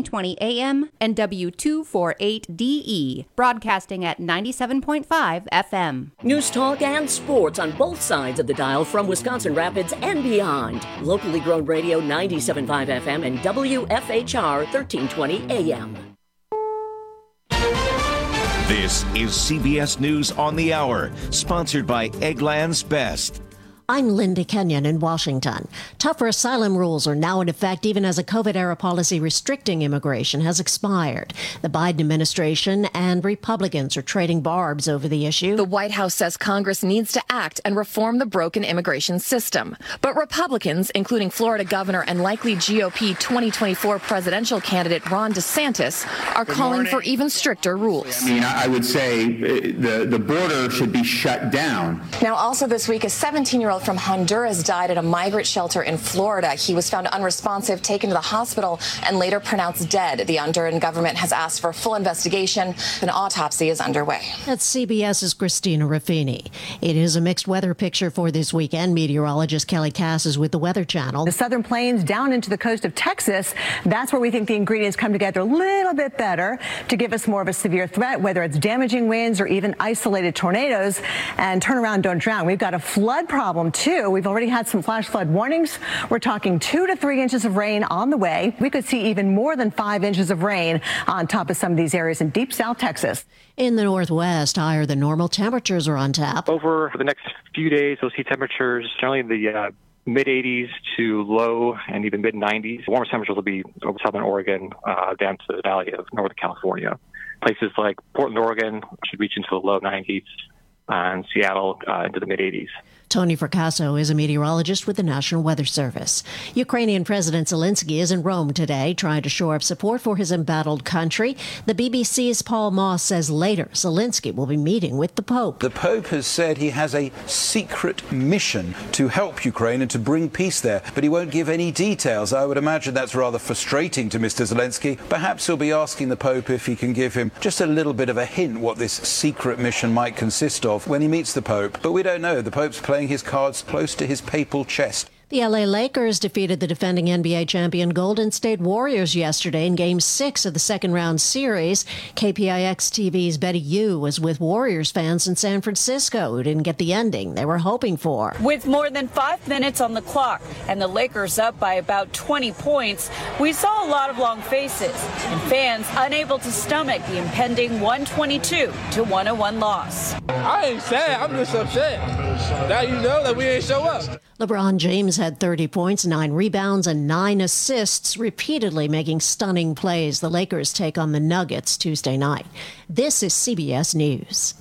1320 AM and W248DE, broadcasting at 97.5 FM. News, talk, and sports on both sides of the dial from Wisconsin Rapids and beyond. Locally grown radio 97.5 FM and WFHR 1320 AM. This is CBS News on the Hour, sponsored by Eggland's Best. I'm Linda Kenyon in Washington. Tougher asylum rules are now in effect even as a COVID-era policy restricting immigration has expired. The Biden administration and Republicans are trading barbs over the issue. The White House says Congress needs to act and reform the broken immigration system. But Republicans, including Florida governor and likely GOP 2024 presidential candidate Ron DeSantis, are calling for even stricter rules. I mean, I would say the border should be shut down. Now, also this week, a 17-year-old from Honduras died at a migrant shelter in Florida. He was found unresponsive, taken to the hospital, and later pronounced dead. The Honduran government has asked for a full investigation. An autopsy is underway. That's CBS's Christina Ruffini. It is a mixed weather picture for this weekend. Meteorologist Kelly Cass is with the Weather Channel. The southern plains down into the coast of Texas, that's where we think the ingredients come together a little bit better to give us more of a severe threat, whether it's damaging winds or even isolated tornadoes. And turn around, don't drown. We've got a flood problem too. We've already had some flash flood warnings. We're talking 2 to 3 inches of rain on the way. We could see even more than 5 inches of rain on top of some of these areas in deep South Texas. In the Northwest, higher than normal temperatures are on tap. Over the next few days, we'll see temperatures generally in the mid-80s to low and even mid-90s. The warmest temperatures will be over southern Oregon down to the valley of northern California. Places like Portland, Oregon should reach into the low 90s, and Seattle into the mid-80s. Tony Fracasso is a meteorologist with the National Weather Service. Ukrainian President Zelensky is in Rome today, trying to shore up support for his embattled country. The BBC's Paul Moss says later Zelensky will be meeting with the Pope. The Pope has said he has a secret mission to help Ukraine and to bring peace there, but he won't give any details. I would imagine that's rather frustrating to Mr. Zelensky. Perhaps he'll be asking the Pope if he can give him just a little bit of a hint what this secret mission might consist of when he meets the Pope. But we don't know. The Pope's playing his cards close to his papal chest. The LA Lakers defeated the defending NBA champion Golden State Warriors yesterday in Game 6 of the second-round series. KPIX TV's Betty Yu was with Warriors fans in San Francisco who didn't get the ending they were hoping for. With more than 5 minutes on the clock and the Lakers up by about 20 points, we saw a lot of long faces and fans unable to stomach the impending 122-101 loss. I ain't sad. I'm just upset. Now you know that we ain't show up. LeBron James had 30 points, 9 rebounds, and 9 assists, repeatedly making stunning plays. The Lakers take on the Nuggets Tuesday night. This is CBS News.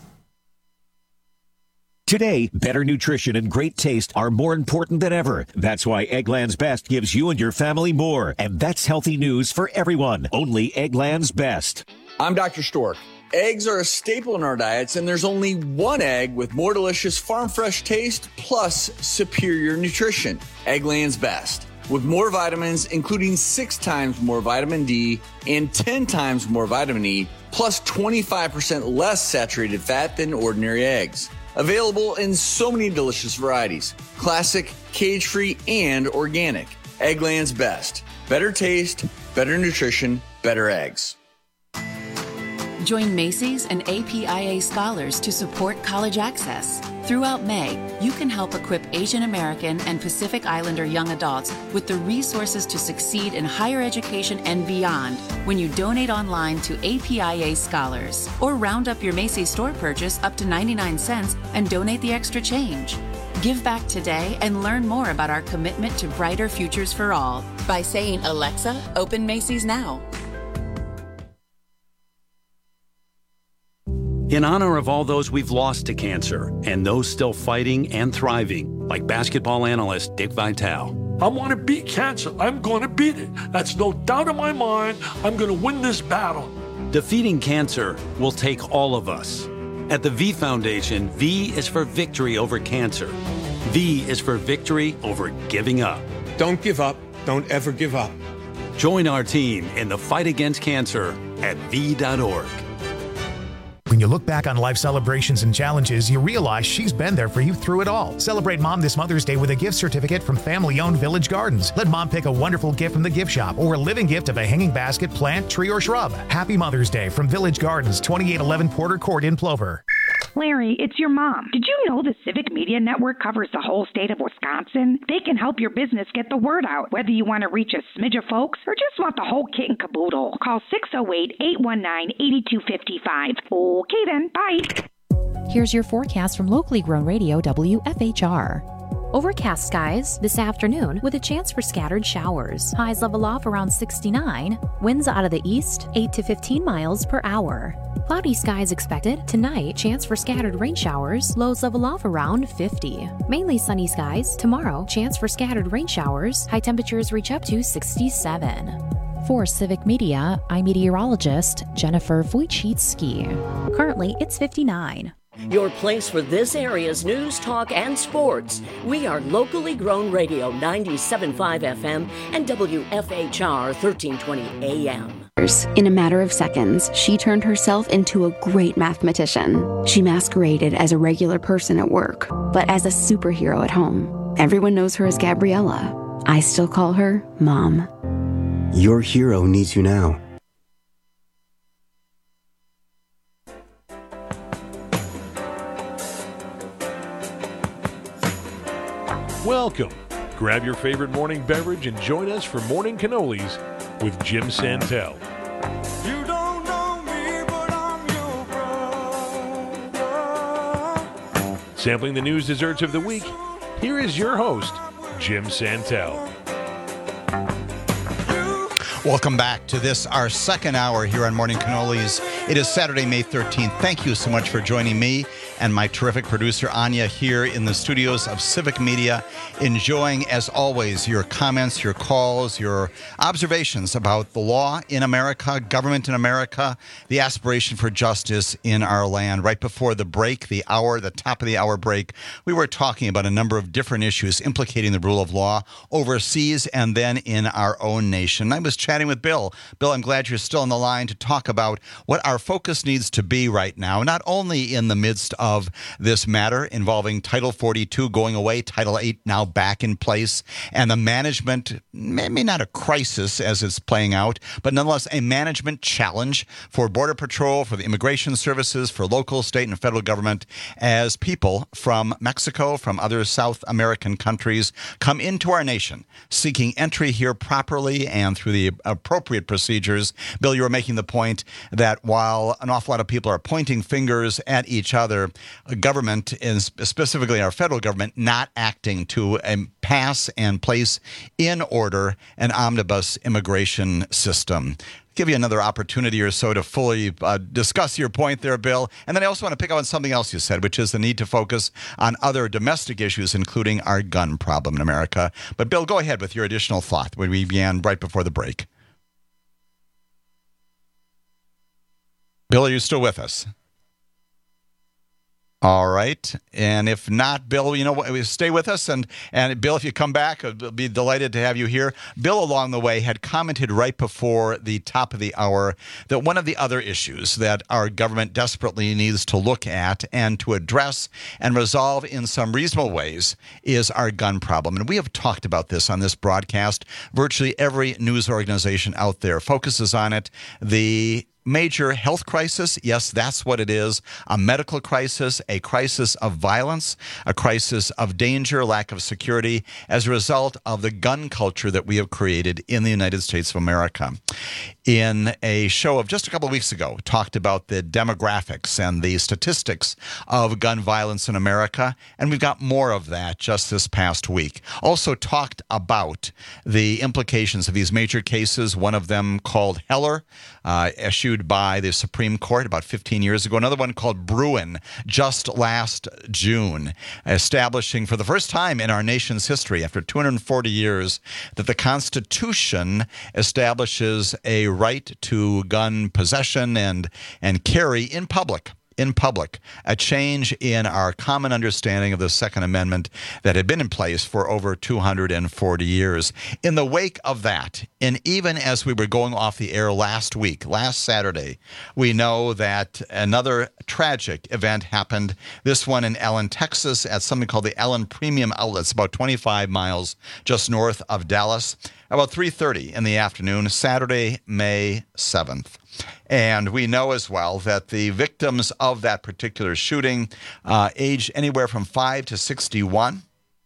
Today, better nutrition and great taste are more important than ever. That's why Eggland's Best gives you and your family more. And that's healthy news for everyone. Only Eggland's Best. I'm Dr. Stork. Eggs are a staple in our diets, and there's only one egg with more delicious farm fresh taste plus superior nutrition. Eggland's Best. With more vitamins, including 6 times more vitamin D and 10 times more vitamin E, plus 25% less saturated fat than ordinary eggs. Available in so many delicious varieties. Classic, cage-free, and organic. Eggland's Best. Better taste, better nutrition, better eggs. Join Macy's and APIA scholars to support college access. Throughout May, you can help equip Asian American and Pacific Islander young adults with the resources to succeed in higher education and beyond when you donate online to APIA scholars. Or round up your Macy's store purchase up to 99 cents and donate the extra change. Give back today and learn more about our commitment to brighter futures for all by saying, "Alexa, open Macy's now." In honor of all those we've lost to cancer and those still fighting and thriving, like basketball analyst Dick Vitale. I want to beat cancer. I'm going to beat it. That's no doubt in my mind. I'm going to win this battle. Defeating cancer will take all of us. At the V Foundation, V is for victory over cancer. V is for victory over giving up. Don't give up. Don't ever give up. Join our team in the fight against cancer at V.org. When you look back on life celebrations and challenges, you realize she's been there for you through it all. Celebrate Mom this Mother's Day with a gift certificate from family-owned Village Gardens. Let Mom pick a wonderful gift from the gift shop or a living gift of a hanging basket, plant, tree, or shrub. Happy Mother's Day from Village Gardens, 2811 Porter Court in Plover. Larry, it's your mom. Did you know the Civic Media Network covers the whole state of Wisconsin? They can help your business get the word out, whether you want to reach a smidge of folks or just want the whole kit and caboodle. Call 608-819-8255. Okay then, bye. Here's your forecast from locally grown radio WFHR. Overcast skies this afternoon with a chance for scattered showers. Highs level off around 69. Winds out of the east, 8 to 15 miles per hour. Cloudy skies expected. Tonight, chance for scattered rain showers. Lows level off around 50. Mainly sunny skies. Tomorrow, chance for scattered rain showers. High temperatures reach up to 67. For Civic Media, I'm meteorologist Jennifer Wojcicki. Currently, it's 59. Your place for this area's news, talk, and sports. We are locally grown radio 97.5 FM and WFHR 1320 AM. In a matter of seconds, she turned herself into a great mathematician. She masqueraded as a regular person at work, but as a superhero at home. Everyone knows her as Gabriella. I still call her Mom. Your hero needs you now. Welcome. Grab your favorite morning beverage and join us for Morning Cannolis with Jim Santel. You don't know me, but I'm your brother. Sampling the news desserts of the week, here is your host, Jim Santel. Welcome back to this, our second hour here on Morning Cannolis. It is Saturday, May 13th. Thank you so much for joining me and my terrific producer, Anya, here in the studios of Civic Media, enjoying, as always, your comments, your calls, your observations about the law in America, government in America, the aspiration for justice in our land. Right before the break, the top of the hour break, we were talking about a number of different issues implicating the rule of law overseas and then in our own nation. I was chatting with Bill. Bill, I'm glad you're still on the line to talk about what our focus needs to be right now, not only in the midst of this matter involving Title 42 going away, Title 8 now back in place, and the management, maybe not a crisis as it's playing out, but nonetheless a management challenge for Border Patrol, for the immigration services, for local, state, and federal government as people from Mexico, from other South American countries come into our nation seeking entry here properly and through the appropriate procedures. Bill, you were making the point that while an awful lot of people are pointing fingers at each other, government, and specifically our federal government, not acting to pass and place in order an omnibus immigration system. Give you another opportunity or so to fully discuss your point there, Bill. And then I also want to pick up on something else you said, which is the need to focus on other domestic issues, including our gun problem in America. But Bill, go ahead with your additional thought when we began right before the break. Bill, are you still with us? All right. And if not, Bill, you know what, stay with us. And Bill, if you come back, I'll be delighted to have you here. Bill, along the way, had commented right before the top of the hour that one of the other issues that our government desperately needs to look at and to address and resolve in some reasonable ways is our gun problem. And we have talked about this on this broadcast. Virtually every news organization out there focuses on it. The major health crisis, yes, that's what it is. A medical crisis, a crisis of violence, a crisis of danger, lack of security, as a result of the gun culture that we have created in the United States of America. In a show of just a couple of weeks ago, talked about the demographics and the statistics of gun violence in America, and we've got more of that just this past week. Also talked about the implications of these major cases, one of them called Heller, issued by the Supreme Court about 15 years ago. Another one called Bruin just last June, establishing for the first time in our nation's history, after 240 years, that the Constitution establishes a right to gun possession and carry in public. in public, a change in our common understanding of the Second Amendment that had been in place for over 240 years. In the wake of that, and even as we were going off the air last Saturday, we know that another tragic event happened, this one in Allen, Texas, at something called the Allen Premium Outlets, about 25 miles just north of Dallas, about 3:30 in the afternoon, Saturday, May 7th. And we know as well that the victims of that particular shooting aged anywhere from 5 to 61.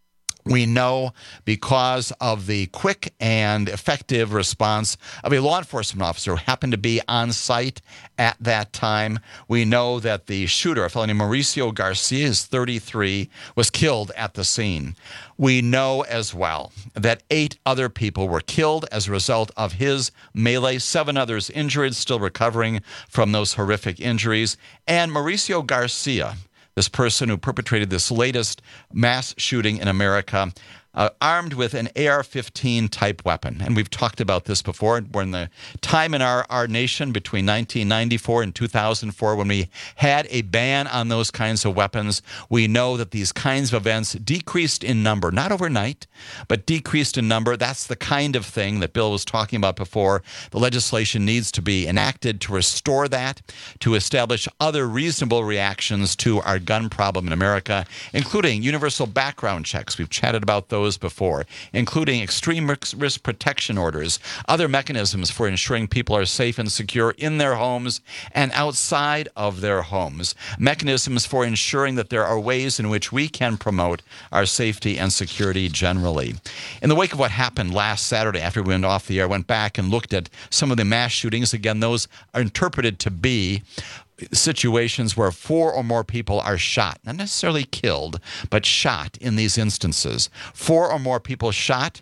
We know because of the quick and effective response of a law enforcement officer who happened to be on site at that time. We know that the shooter, a fellow named Mauricio Garcia, is 33, was killed at the scene. We know as well that 8 other people were killed as a result of his melee, 7 others injured, still recovering from those horrific injuries. And Mauricio Garcia, this person who perpetrated this latest mass shooting in America, armed with an AR-15 type weapon. And we've talked about this before. We're in the time in our nation between 1994 and 2004 when we had a ban on those kinds of weapons. We know that these kinds of events decreased in number, not overnight, but decreased in number. That's the kind of thing that Bill was talking about before. The legislation needs to be enacted to restore that, to establish other reasonable reactions to our gun problem in America, including universal background checks. We've chatted about those before, including extreme risk protection orders, other mechanisms for ensuring people are safe and secure in their homes and outside of their homes, mechanisms for ensuring that there are ways in which we can promote our safety and security generally. In the wake of what happened last Saturday after we went off the air, went back and looked at some of the mass shootings. Again, those are interpreted to be situations where 4 or more people are shot, not necessarily killed, but shot in these instances. 4 or more people shot.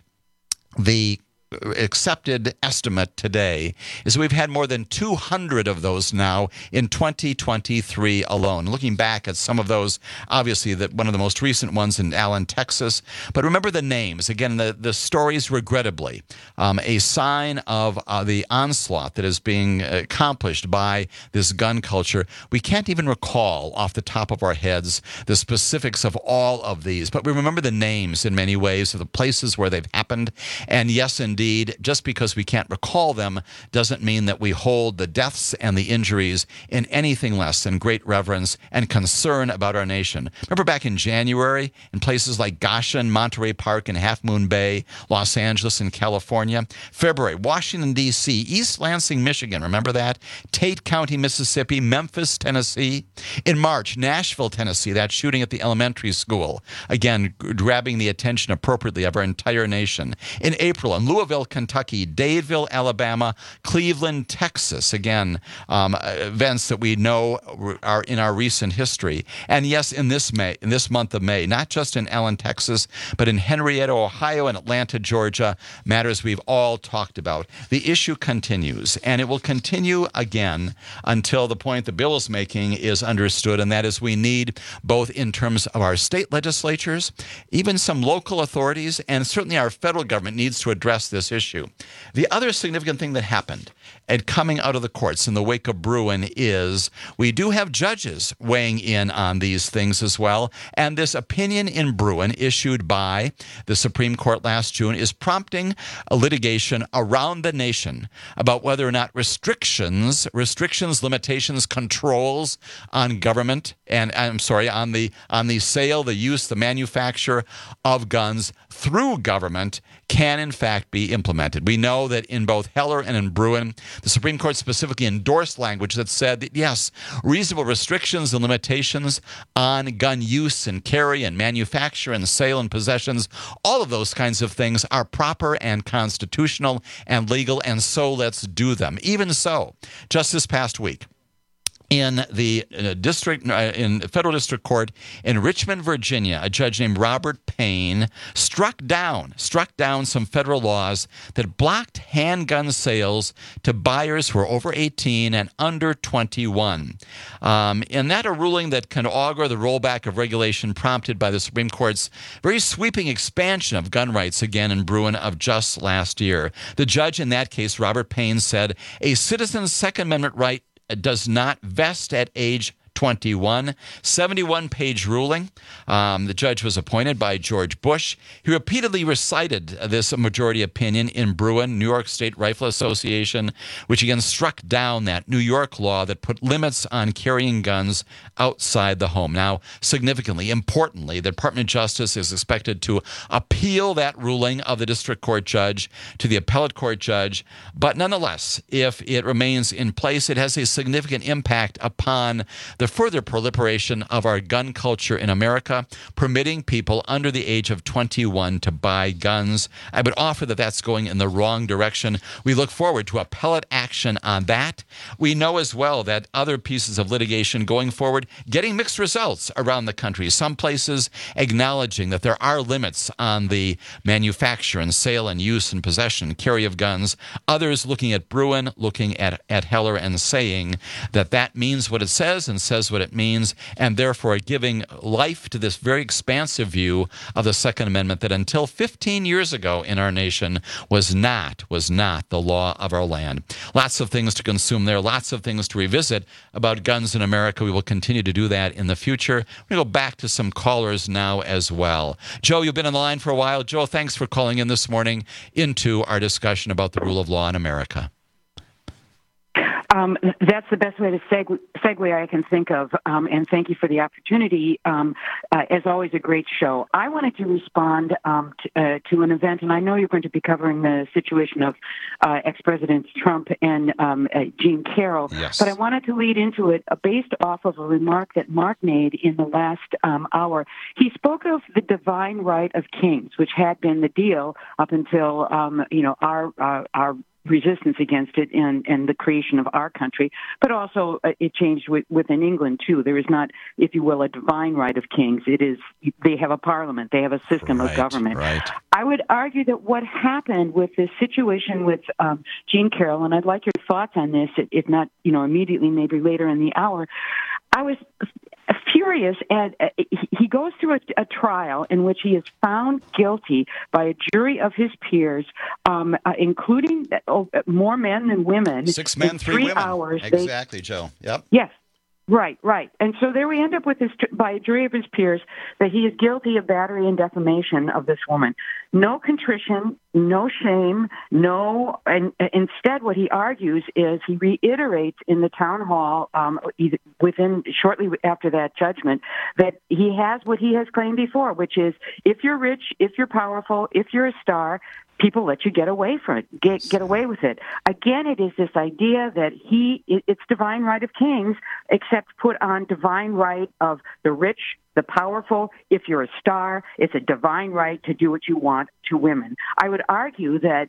The accepted estimate today is we've had more than 200 of those now in 2023 alone. Looking back at some of those, obviously that one of the most recent ones in Allen, Texas. But remember the names. Again, the stories, regrettably, a sign of the onslaught that is being accomplished by this gun culture. We can't even recall off the top of our heads the specifics of all of these, but we remember the names in many ways of the places where they've happened. And yes, indeed, just because we can't recall them doesn't mean that we hold the deaths and the injuries in anything less than great reverence and concern about our nation. Remember back in January in places like Goshen, Monterey Park, and Half Moon Bay, Los Angeles, and California. February, Washington, D.C., East Lansing, Michigan. Remember that? Tate County, Mississippi, Memphis, Tennessee. In March, Nashville, Tennessee, that shooting at the elementary school. Again, grabbing the attention appropriately of our entire nation. In April, in Louisville, Kentucky, Dadeville, Alabama, Cleveland, Texas. Again, events that we know are in our recent history. And yes, in this month of May, not just in Allen, Texas, but in Henrietta, Ohio, and Atlanta, Georgia, matters we've all talked about. The issue continues, and it will continue again until the point the bill is making is understood, and that is we need, both in terms of our state legislatures, even some local authorities, and certainly our federal government needs to address this issue. The other significant thing that happened and coming out of the courts in the wake of Bruen is we do have judges weighing in on these things as well. And this opinion in Bruen issued by the Supreme Court last June is prompting a litigation around the nation about whether or not restrictions, limitations, controls on government and on the sale, the use, the manufacture of guns through government can in fact be implemented. We know that in both Heller and in Bruen, the Supreme Court specifically endorsed language that said that, yes, reasonable restrictions and limitations on gun use and carry and manufacture and sale and possessions, all of those kinds of things are proper and constitutional and legal, and so let's do them. Even so, just this past week, in the federal district court in Richmond, Virginia, a judge named Robert Payne struck down some federal laws that blocked handgun sales to buyers who are over 18 and under 21. And that a ruling that can augur the rollback of regulation prompted by the Supreme Court's very sweeping expansion of gun rights again in Bruen of just last year. The judge in that case, Robert Payne, said a citizen's Second Amendment right does not vest at age 21. 71-page ruling. The judge was appointed by George Bush. He repeatedly recited this majority opinion in Bruin, New York State Rifle Association, which again struck down that New York law that put limits on carrying guns outside the home. Now, significantly, importantly, the Department of Justice is expected to appeal that ruling of the district court judge to the appellate court judge. But nonetheless, if it remains in place, it has a significant impact upon the further proliferation of our gun culture in America, permitting people under the age of 21 to buy guns. I would offer that that's going in the wrong direction. We look forward to appellate action on that. We know as well that other pieces of litigation going forward, getting mixed results around the country. Some places acknowledging that there are limits on the manufacture and sale and use and possession and carry of guns. Others looking at Bruin, looking at Heller and saying that that means what it says and says what it means, and therefore giving life to this very expansive view of the Second Amendment that until 15 years ago in our nation was not the law of our land. Lots of things to consume there, lots of things to revisit about guns in America. We will continue to do that in the future. We're going to go back to some callers now as well. Joe, you've been on the line for a while. Joe, thanks for calling in this morning into our discussion about the rule of law in America. That's the best way to segue I can think of, and thank you for the opportunity. As always, a great show. I wanted to respond to an event, and I know you're going to be covering the situation of ex-Presidents Trump and Jean Carroll, yes. But I wanted to lead into it based off of a remark that Mark made in the last hour. He spoke of the divine right of kings, which had been the deal up until our resistance against it and the creation of our country, but also it changed within England too. There is not, if you will, a divine right of kings. It is, they have a parliament, they have a system of government. Right. I would argue that what happened with this situation with Jean Carroll, and I'd like your thoughts on this, if not, immediately, maybe later in the hour. I was furious at he goes through a trial in which he is found guilty by a jury of his peers, including more men than women. 6 men, 3 women. Hours. Exactly, Joe. Yep. Yes. Right. And so there we end up with this, by a jury of his peers, that he is guilty of battery and defamation of this woman. No contrition, no shame, and instead what he argues is he reiterates in the town hall shortly after that judgment that he has what he has claimed before, which is if you're rich, if you're powerful, if you're a star, people let you get away from it, get away with it. Again, it is this idea that it's divine right of kings, except put on divine right of the rich, the powerful. If you're a star, it's a divine right to do what you want to women. I would argue that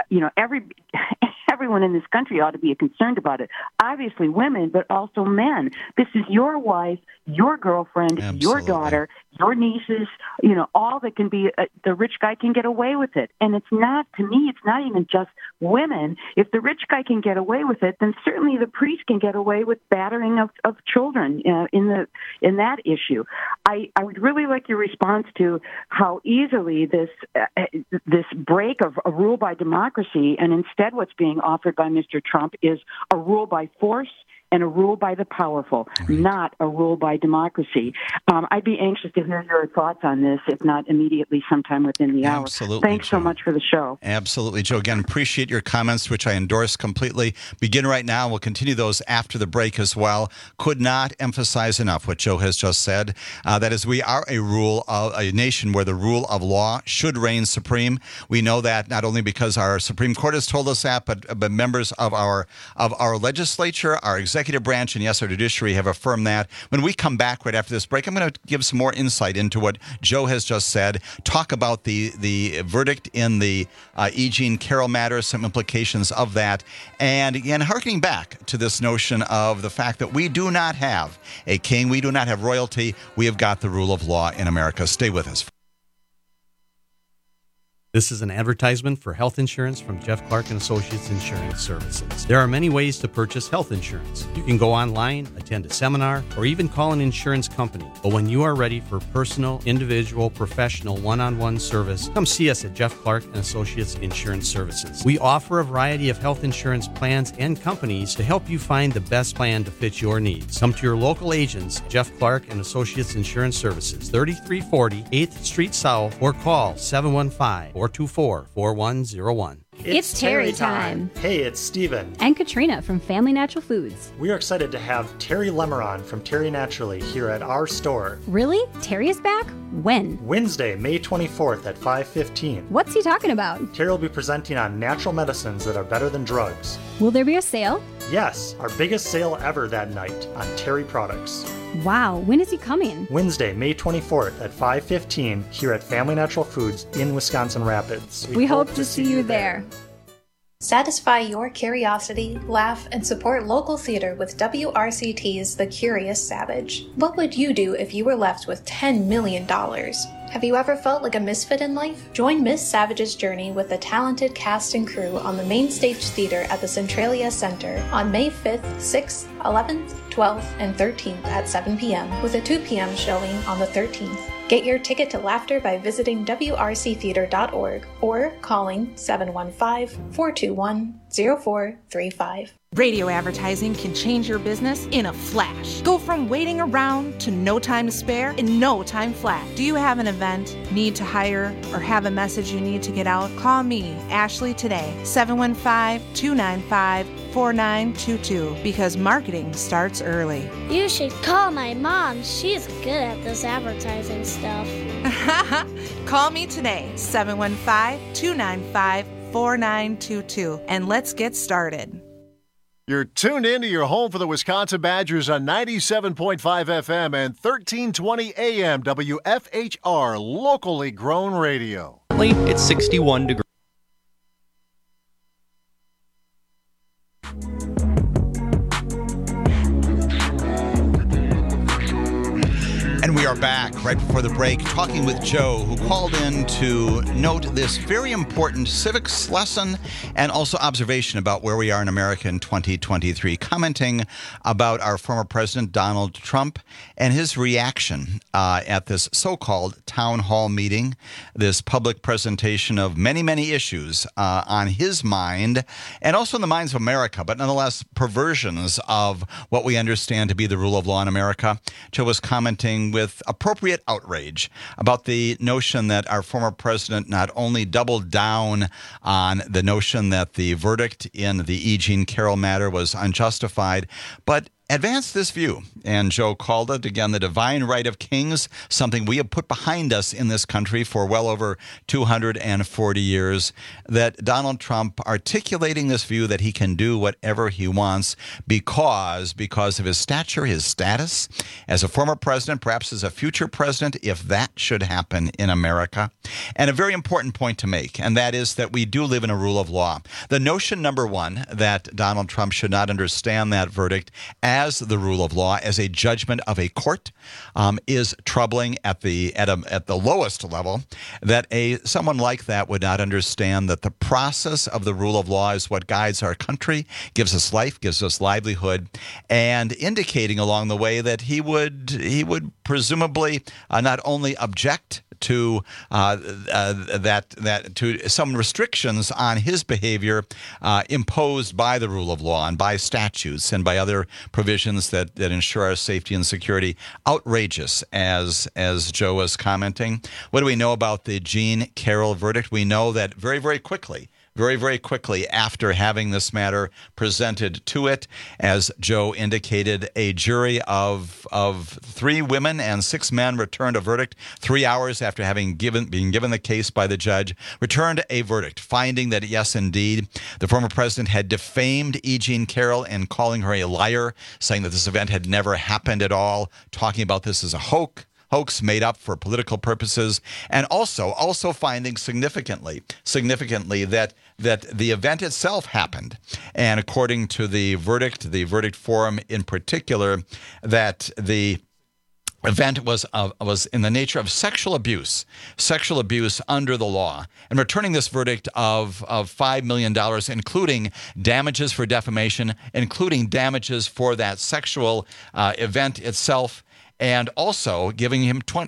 everyone in this country ought to be concerned about it. Obviously women, but also men. This is your wife, your girlfriend, Absolutely. Your daughter, your nieces, all that can be, the rich guy can get away with it. And it's not, to me, it's not even just women. If the rich guy can get away with it, then certainly the priest can get away with battering of children in that issue. I would really like your response to how easily this break of a rule by democracy, and instead what's being offered by Mr. Trump is a rule by force and a rule by the powerful, not a rule by democracy. I'd be anxious to hear your thoughts on this, if not immediately, sometime within the hour. Absolutely, Thanks Joe. so much for the show. Absolutely, Joe. Again, appreciate your comments, which I endorse completely. Begin right now. We'll continue those after the break as well. Could not emphasize enough what Joe has just said. That is, we are a nation where the rule of law should reign supreme. We know that not only because our Supreme Court has told us that, but members of our legislature, our executive branch, and yes, our judiciary have affirmed that. When we come back right after this break, I'm going to give some more insight into what Joe has just said, talk about the verdict in the E. Jean Carroll matter, some implications of that, and again, harkening back to this notion of the fact that we do not have a king, we do not have royalty, we have got the rule of law in America. Stay with us. This is an advertisement for health insurance from Jeff Clark & Associates Insurance Services. There are many ways to purchase health insurance. You can go online, attend a seminar, or even call an insurance company. But when you are ready for personal, individual, professional, one-on-one service, come see us at Jeff Clark & Associates Insurance Services. We offer a variety of health insurance plans and companies to help you find the best plan to fit your needs. Come to your local agents, Jeff Clark & Associates Insurance Services, 3340 8th Street South, or call 715-424-4101. It's Terry time. Hey, it's Steven. And Katrina from Family Natural Foods. We are excited to have Terry Lemeron from Terry Naturally here at our store. Really? Terry is back? When? Wednesday, May 24th at 5:15. What's he talking about? Terry will be presenting on natural medicines that are better than drugs. Will there be a sale? Yes, our biggest sale ever that night on Terry products. Wow, when is he coming? Wednesday, May 24th at 5:15 here at Family Natural Foods in Wisconsin Rapids. We hope to see you there. Satisfy your curiosity, laugh, and support local theater with WRCT's The Curious Savage. What would you do if you were left with $10 million? Have you ever felt like a misfit in life? Join Miss Savage's journey with the talented cast and crew on the main stage theater at the Centralia Center on May 5th, 6th, 11th, 12th, and 13th at 7 p.m. with a 2 p.m. showing on the 13th. Get your ticket to laughter by visiting wrctheater.org or calling 715-421-0435. Radio advertising can change your business in a flash. Go from waiting around to no time to spare in no time flat. Do you have an event, need to hire, or have a message you need to get out? Call me, Ashley, today, 715-295-4922, because marketing starts early. You should call my mom. She's good at this advertising stuff. Call me today, 715-295-4922, and let's get started. You're tuned in to your home for the Wisconsin Badgers on 97.5 FM and 1320 AM WFHR, locally grown radio. It's 61 degrees. And we are back right before the break talking with Joe, who called in to note this very important civics lesson and also observation about where we are in America in 2023, commenting about our former president, Donald Trump, and his reaction at this so-called town hall meeting, this public presentation of many, many issues on his mind and also in the minds of America, but nonetheless perversions of what we understand to be the rule of law in America. Joe was commenting with appropriate outrage about the notion that our former president not only doubled down on the notion that the verdict in the E. Jean Carroll matter was unjustified, but advanced this view, and Joe called it, again, the divine right of kings, something we have put behind us in this country for well over 240 years, that Donald Trump articulating this view that he can do whatever he wants because of his stature, his status as a former president, perhaps as a future president, if that should happen in America. And a very important point to make, and that is that we do live in a rule of law. The notion, number one, that Donald Trump should not understand that verdict as the rule of law, as a judgment of a court, is troubling at the lowest level. That someone like that would not understand that the process of the rule of law is what guides our country, gives us life, gives us livelihood, and indicating along the way that he would presumably not only object to to some restrictions on his behavior imposed by the rule of law and by statutes and by other provisions that ensure our safety and security. Outrageous, as Joe was commenting. What do we know about the Jean Carroll verdict? We know that very, very quickly after having this matter presented to it, as Joe indicated, a jury of 3 women and 6 men returned a verdict 3 hours after being given the case by the judge, returned a verdict finding that, yes, indeed, the former president had defamed E. Jean Carroll and calling her a liar, saying that this event had never happened at all, talking about this as a hoax made up for political purposes, and also finding significantly that the event itself happened. And according to the verdict form in particular, that the event was in the nature of sexual abuse under the law, and returning this verdict of $5 million, including damages for defamation, including damages for that sexual event itself, and also giving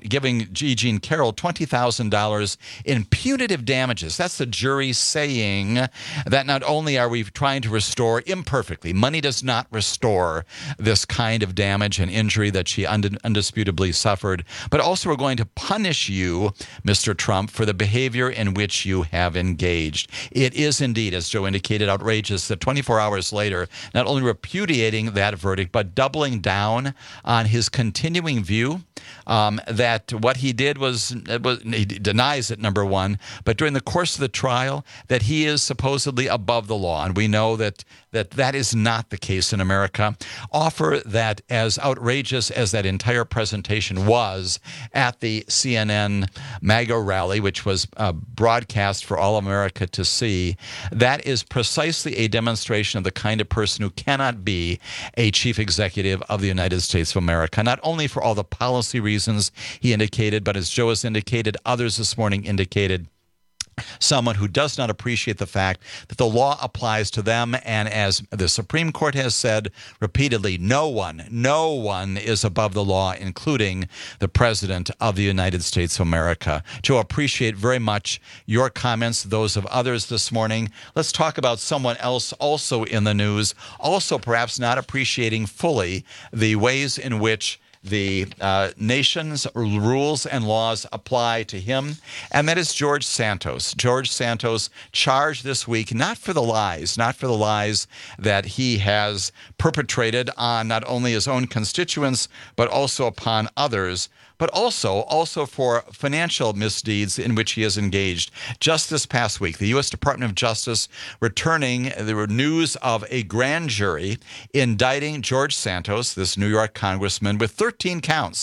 G. Jean Carroll $20,000 in punitive damages. That's the jury saying that not only are we trying to restore imperfectly, money does not restore this kind of damage and injury that she undisputably suffered, but also we're going to punish you, Mr. Trump, for the behavior in which you have engaged. It is indeed, as Joe indicated, outrageous that 24 hours later, not only repudiating that verdict, but doubling down on his continuing view that what he did was he denies it, number one, but during the course of the trial that he is supposedly above the law, and we know that is not the case in America. Offer that, as outrageous as that entire presentation was at the CNN MAGA rally, which was broadcast for all America to see, that is precisely a demonstration of the kind of person who cannot be a chief executive of the United States of America, not only for all the policy reasons he indicated, but as Joe has indicated, others this morning indicated, someone who does not appreciate the fact that the law applies to them, and as the Supreme Court has said repeatedly, no one is above the law, including the President of the United States of America. Joe, appreciate very much your comments, those of others this morning. Let's talk about someone else also in the news, also perhaps not appreciating fully the ways in which the nation's rules and laws apply to him, and that is George Santos. George Santos charged this week not for the lies that he has perpetrated on not only his own constituents, but also upon others, but also for financial misdeeds in which he has engaged. Just this past week, the U.S. Department of Justice returning the news of a grand jury indicting George Santos, this New York congressman, with 13 counts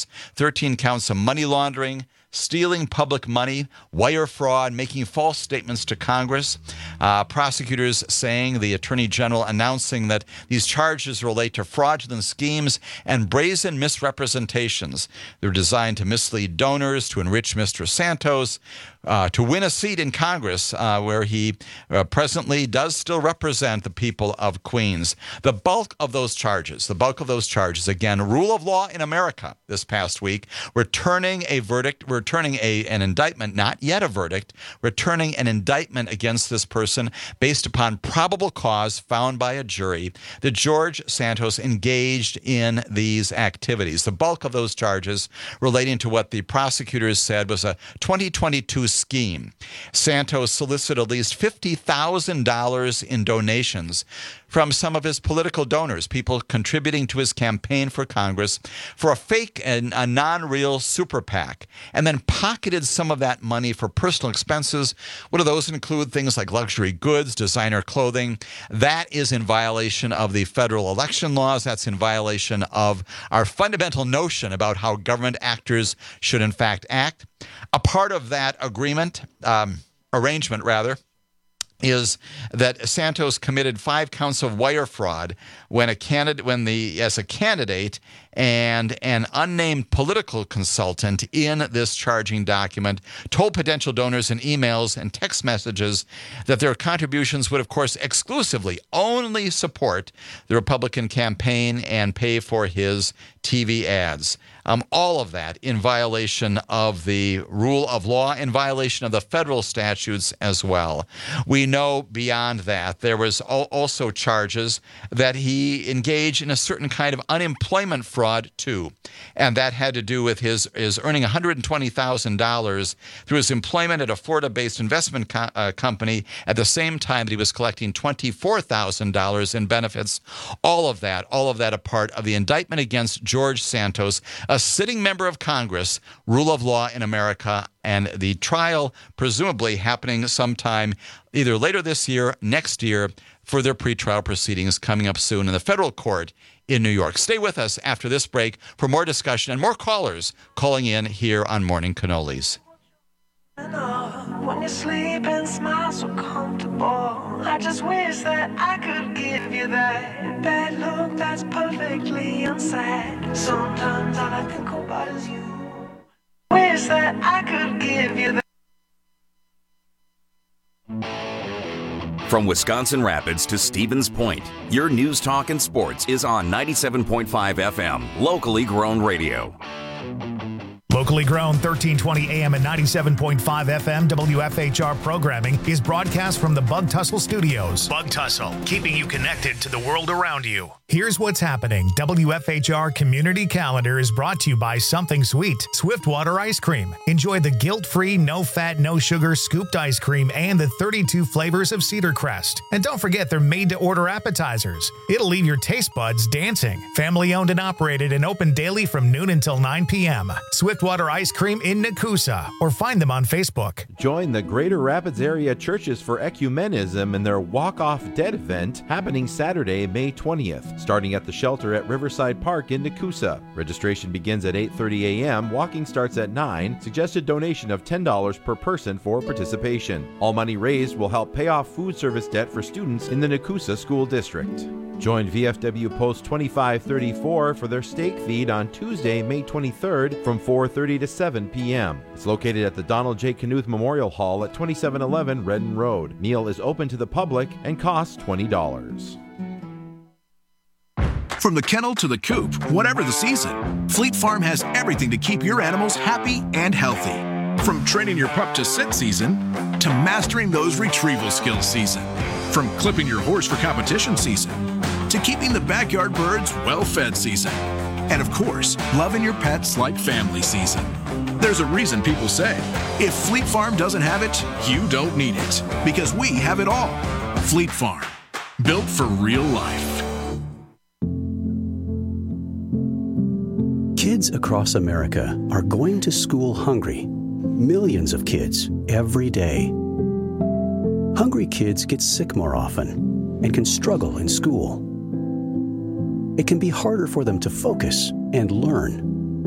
of money laundering, stealing public money, wire fraud, making false statements to Congress. Prosecutors saying, the Attorney General announcing that these charges relate to fraudulent schemes and brazen misrepresentations. They're designed to mislead donors, to enrich Mr. Santos, to win a seat in Congress where he presently does still represent the people of Queens. The bulk of those charges, again, rule of law in America this past week, returning an indictment, not yet a verdict, returning an indictment against this person based upon probable cause found by a jury that George Santos engaged in these activities. The bulk of those charges relating to what the prosecutors said was a 2022 scheme. Santos solicited at least $50,000 in donations from some of his political donors, people contributing to his campaign for Congress, for a fake and a non-real super PAC, and then pocketed some of that money for personal expenses. What do those include? Things like luxury goods, designer clothing. That is in violation of the federal election laws. That's in violation of our fundamental notion about how government actors should in fact act. A part of that arrangement, is that Santos committed 5 counts of wire fraud as a candidate and an unnamed political consultant in this charging document told potential donors in emails and text messages that their contributions would, of course, exclusively only support the Republican campaign and pay for his TV ads. All of that in violation of the rule of law, in violation of the federal statutes as well. We know beyond that there was also charges that he engaged in a certain kind of unemployment fraud too, and that had to do with his earning $120,000 through his employment at a Florida-based investment company at the same time that he was collecting $24,000 in benefits. All of that a part of the indictment against George Santos, a sitting member of Congress, rule of law in America, and the trial presumably happening sometime either later this year, next year, for their pretrial proceedings coming up soon in the federal court in New York. Stay with us after this break for more discussion and more callers calling in here on Morning Cannolis. When you sleep and smile so comfortable, I just wish that I could give you that bad look that's perfectly unsaid. Sometimes all I think about is you. Wish that I could give you that. From Wisconsin Rapids to Stevens Point, your news, talk, and sports is on 97.5 FM, locally grown radio. Locally grown 1320 AM and 97.5 FM WFHR programming is broadcast from the Bug Tussle Studios. Bug Tussle, keeping you connected to the world around you. Here's what's happening. WFHR Community Calendar is brought to you by Something Sweet, Swiftwater Ice Cream. Enjoy the guilt-free, no-fat, no-sugar scooped ice cream and the 32 flavors of Cedar Crest. And don't forget they're made-to-order appetizers. It'll leave your taste buds dancing. Family-owned and operated and open daily from noon until 9 p.m. Swiftwater Ice Cream in Nakusa, or find them on Facebook. Join the Greater Rapids Area Churches for Ecumenism in their Walk Off Dead event happening Saturday, May 20th, starting at the shelter at Riverside Park in Nakusa. Registration begins at 8:30 a.m., walking starts at 9, suggested donation of $10 per person for participation. All money raised will help pay off food service debt for students in the Nakusa School District. Join VFW Post 2534 for their steak feed on Tuesday, May 23rd from 4:30 to 7 p.m. It's located at the Donald J. Knuth Memorial Hall at 2711 Redden Road. Meal is open to the public and costs $20. From the kennel to the coop, whatever the season, Fleet Farm has everything to keep your animals happy and healthy. From training your pup to sit season to mastering those retrieval skills season. From clipping your horse for competition season to keeping the backyard birds well-fed season. And of course, loving your pets like family season. There's a reason people say, if Fleet Farm doesn't have it, you don't need it. Because we have it all. Fleet Farm, built for real life. Kids across America are going to school hungry. Millions of kids every day. Hungry kids get sick more often and can struggle in school. It can be harder for them to focus and learn.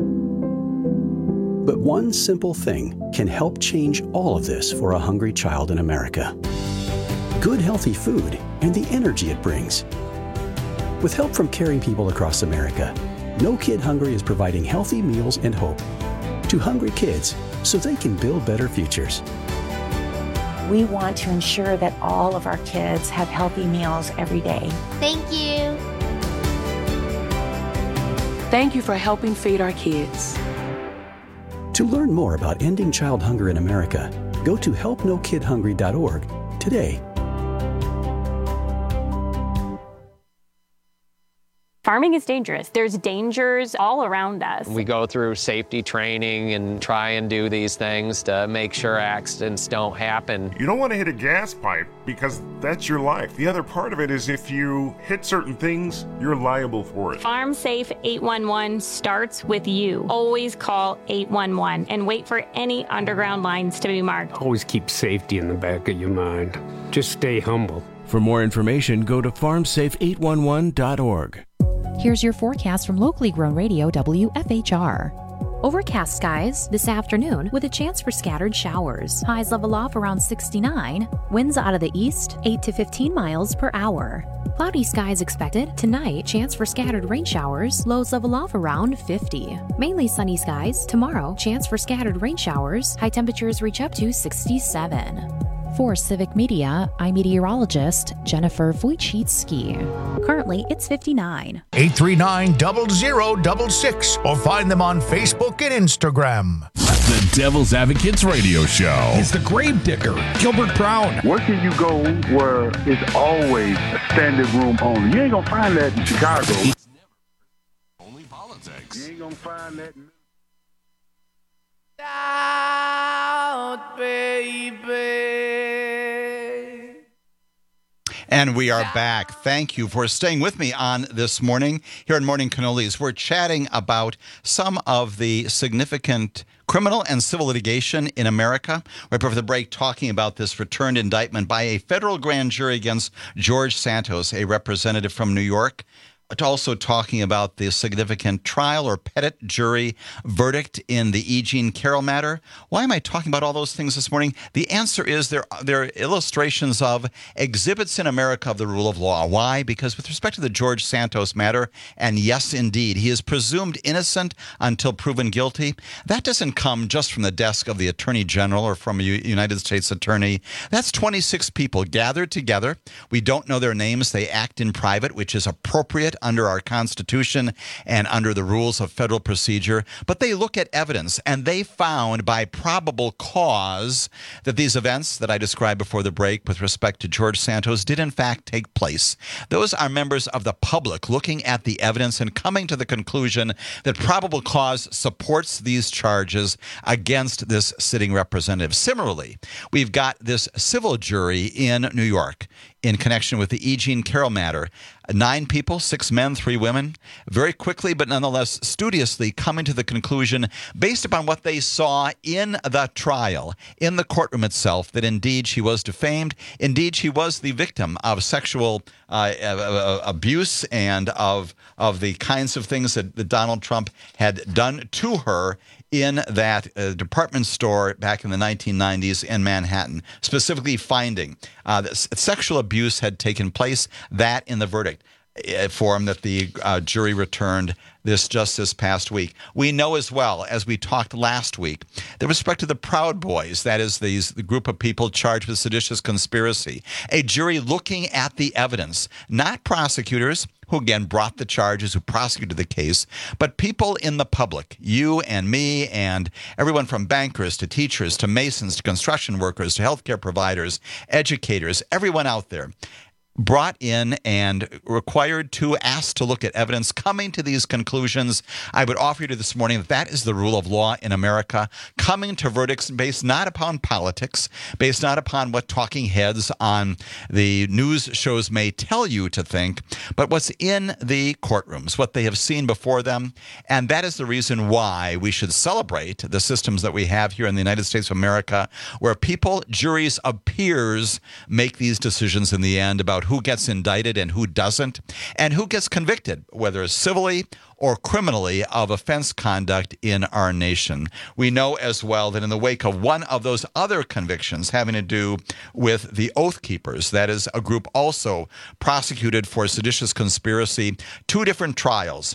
But one simple thing can help change all of this for a hungry child in America. Good, healthy food and the energy it brings. With help from caring people across America, No Kid Hungry is providing healthy meals and hope to hungry kids so they can build better futures. We want to ensure that all of our kids have healthy meals every day. Thank you. Thank you for helping feed our kids. To learn more about ending child hunger in America, go to helpnokidhungry.org today. Farming is dangerous. There's dangers all around us. We go through safety training and try and do these things to make sure accidents don't happen. You don't want to hit a gas pipe because that's your life. The other part of it is if you hit certain things, you're liable for it. Farm Safe 811 starts with you. Always call 811 and wait for any underground lines to be marked. Always keep safety in the back of your mind. Just stay humble. For more information, go to farmsafe811.org. Here's your forecast from locally grown radio WFHR. Overcast skies this afternoon with a chance for scattered showers. Highs level off around 69. Winds out of the east 8 to 15 miles per hour. Cloudy skies expected. Tonight, chance for scattered rain showers. Lows level off around 50. Mainly sunny skies. Tomorrow, chance for scattered rain showers. High temperatures reach up to 67. For Civic Media, I'm meteorologist Jennifer Wojcicki. Currently, it's 59. 839-0066 or find them on Facebook and Instagram. The Devil's Advocates Radio Show. It's the grave digger, Gilbert Brown. Where can you go where it's always a standing room only? You ain't gonna find that in Chicago. It's never only politics. You ain't gonna find that in Out, baby. And we are back. Thank you for staying with me on this morning. Here in Morning Cannolis, we're chatting about some of the significant criminal and civil litigation in America. Right before the break, talking about this returned indictment by a federal grand jury against George Santos, a representative from New York, also talking about the significant trial or petit jury verdict in the E. Jean Carroll matter. Why am I talking about all those things this morning? The answer is there are illustrations of exhibits in America of the rule of law. Why? Because with respect to the George Santos matter, and yes, indeed, he is presumed innocent until proven guilty. That doesn't come just from the desk of the Attorney General or from a United States Attorney. That's 26 people gathered together. We don't know their names. They act in private, which is appropriate under our Constitution and under the rules of federal procedure. But they look at evidence, and they found by probable cause that these events that I described before the break with respect to George Santos did in fact take place. Those are members of the public looking at the evidence and coming to the conclusion that probable cause supports these charges against this sitting representative. Similarly, we've got this civil jury in New York in connection with the E. Jean Carroll matter. 9 people, 6 men, 3 women, very quickly but nonetheless studiously coming to the conclusion, based upon what they saw in the trial, in the courtroom itself, that indeed she was defamed, indeed she was the victim of sexual abuse and of the kinds of things that Donald Trump had done to her in that department store back in the 1990s in Manhattan, specifically finding that sexual abuse had taken place, that in the verdict form that the jury returned just this past week. We know as well, as we talked last week, that with respect to the Proud Boys, that is the group of people charged with seditious conspiracy, a jury looking at the evidence, not prosecutors, who again brought the charges, who prosecuted the case, but people in the public, you and me and everyone from bankers to teachers to masons to construction workers to healthcare providers, educators, everyone out there, brought in and required to ask to look at evidence, coming to these conclusions. I would offer you to this morning that is the rule of law in America, coming to verdicts based not upon politics, based not upon what talking heads on the news shows may tell you to think, but what's in the courtrooms, what they have seen before them. And that is the reason why we should celebrate the systems that we have here in the United States of America, where people, juries of peers, make these decisions in the end about who gets indicted and who doesn't, and who gets convicted, whether civilly or criminally, of offense conduct in our nation. We know as well that in the wake of one of those other convictions having to do with the Oath Keepers, that is a group also prosecuted for seditious conspiracy, 2 different trials,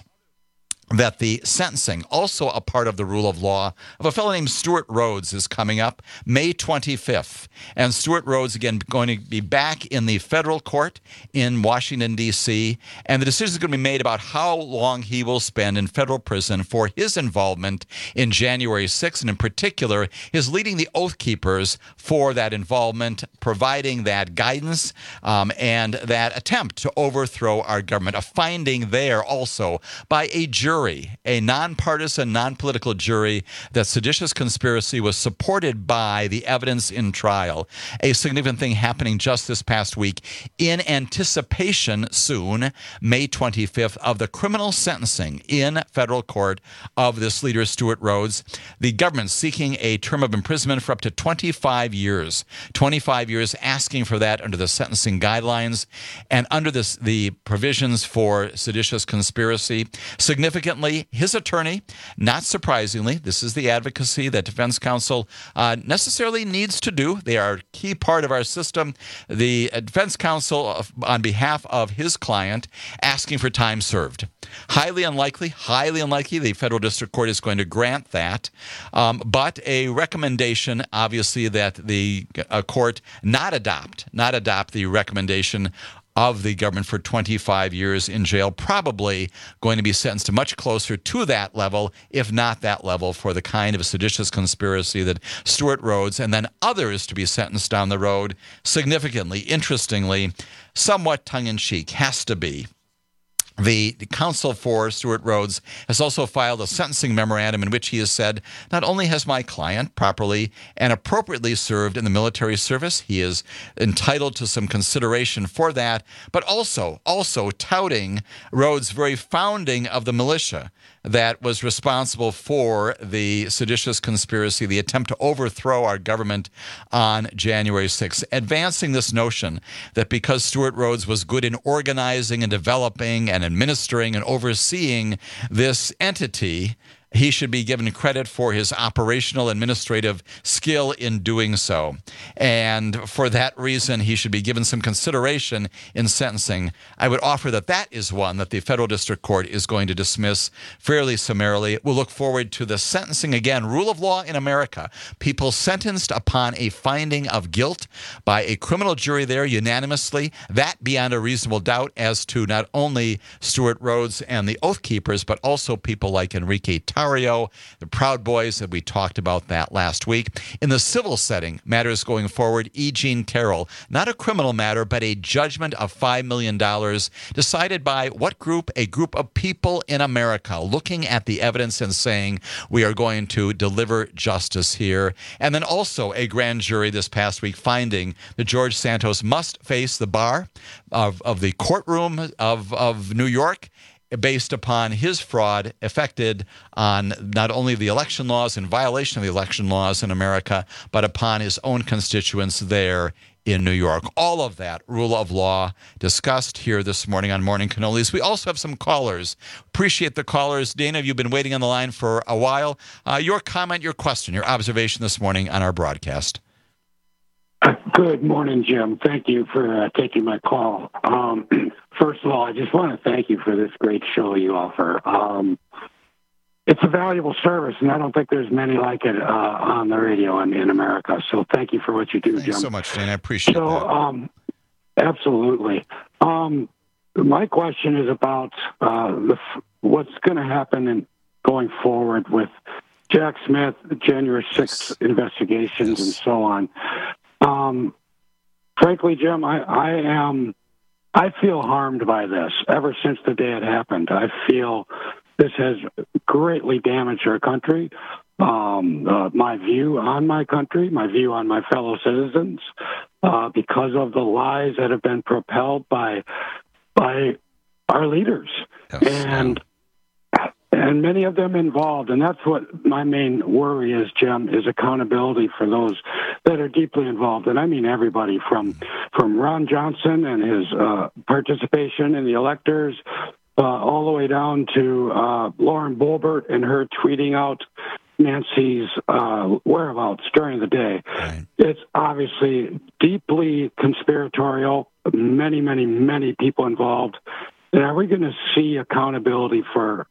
that the sentencing, also a part of the rule of law, of a fellow named Stewart Rhodes is coming up May 25th. And Stewart Rhodes, again, going to be back in the federal court in Washington, D.C., and the decision is going to be made about how long he will spend in federal prison for his involvement in January 6th, and in particular, his leading the Oath Keepers for that involvement, providing that guidance and that attempt to overthrow our government. A finding there also by a jury, a nonpartisan, non-political jury, that seditious conspiracy was supported by the evidence in trial. A significant thing happening just this past week in anticipation soon, May 25th, of the criminal sentencing in federal court of this leader, Stewart Rhodes. The government seeking a term of imprisonment for up to 25 years. 25 years, asking for that under the sentencing guidelines and under the provisions for seditious conspiracy. Significantly, his attorney, not surprisingly, this is the advocacy that defense counsel necessarily needs to do. They are a key part of our system. The defense counsel, on behalf of his client, asking for time served. Highly unlikely the federal district court is going to grant that, but a recommendation, obviously, that the court not adopt the recommendation of the government for 25 years in jail, probably going to be sentenced to much closer to that level, if not that level, for the kind of seditious conspiracy that Stewart Rhodes and then others to be sentenced down the road. Significantly, interestingly, somewhat tongue-in-cheek, has to be. The counsel for Stewart Rhodes has also filed a sentencing memorandum in which he has said, not only has my client properly and appropriately served in the military service, he is entitled to some consideration for that, but also touting Rhodes' very founding of the militia, that was responsible for the seditious conspiracy, the attempt to overthrow our government on January 6th, advancing this notion that because Stewart Rhodes was good in organizing and developing and administering and overseeing this entity, he should be given credit for his operational administrative skill in doing so. And for that reason, he should be given some consideration in sentencing. I would offer that that is one that the federal district court is going to dismiss fairly summarily. We'll look forward to the sentencing again. Rule of law in America. People sentenced upon a finding of guilt by a criminal jury there unanimously. That beyond a reasonable doubt as to not only Stewart Rhodes and the Oath Keepers, but also people like Enrique Tarrio, the Proud Boys, that we talked about that last week. In the civil setting, matters going forward, E. Jean Carroll, not a criminal matter, but a judgment of $5 million decided by what group? A group of people in America looking at the evidence and saying, we are going to deliver justice here. And then also a grand jury this past week finding that George Santos must face the bar of the courtroom of New York, based upon his fraud affected on not only the election laws and violation of the election laws in America, but upon his own constituents there in New York. All of that rule of law discussed here this morning on Morning Cannolis. We also have some callers. Appreciate the callers. Dana, you've been waiting on the line for a while. Your comment, your question, your observation this morning on our broadcast. Good morning, Jim. Thank you for taking my call. First of all, I just want to thank you for this great show you offer. It's a valuable service, and I don't think there's many like it on the radio in America. So thank you for what you do, Jim. Thanks so much, Dan. I appreciate that. Absolutely. My question is about what's going to happen going forward with Jack Smith, the January 6th investigations, and so on. Frankly, Jim, I feel harmed by this ever since the day it happened. I feel this has greatly damaged our country, my view on my country, my view on my fellow citizens, because of the lies that have been propelled by our leaders. Yes. And many of them involved, and that's what my main worry is, Jim, is accountability for those that are deeply involved. And I mean everybody from Ron Johnson and his participation in the electors, all the way down to Lauren Boebert and her tweeting out Nancy's whereabouts during the day. Right. It's obviously deeply conspiratorial, many, many, many people involved. And are we going to see accountability for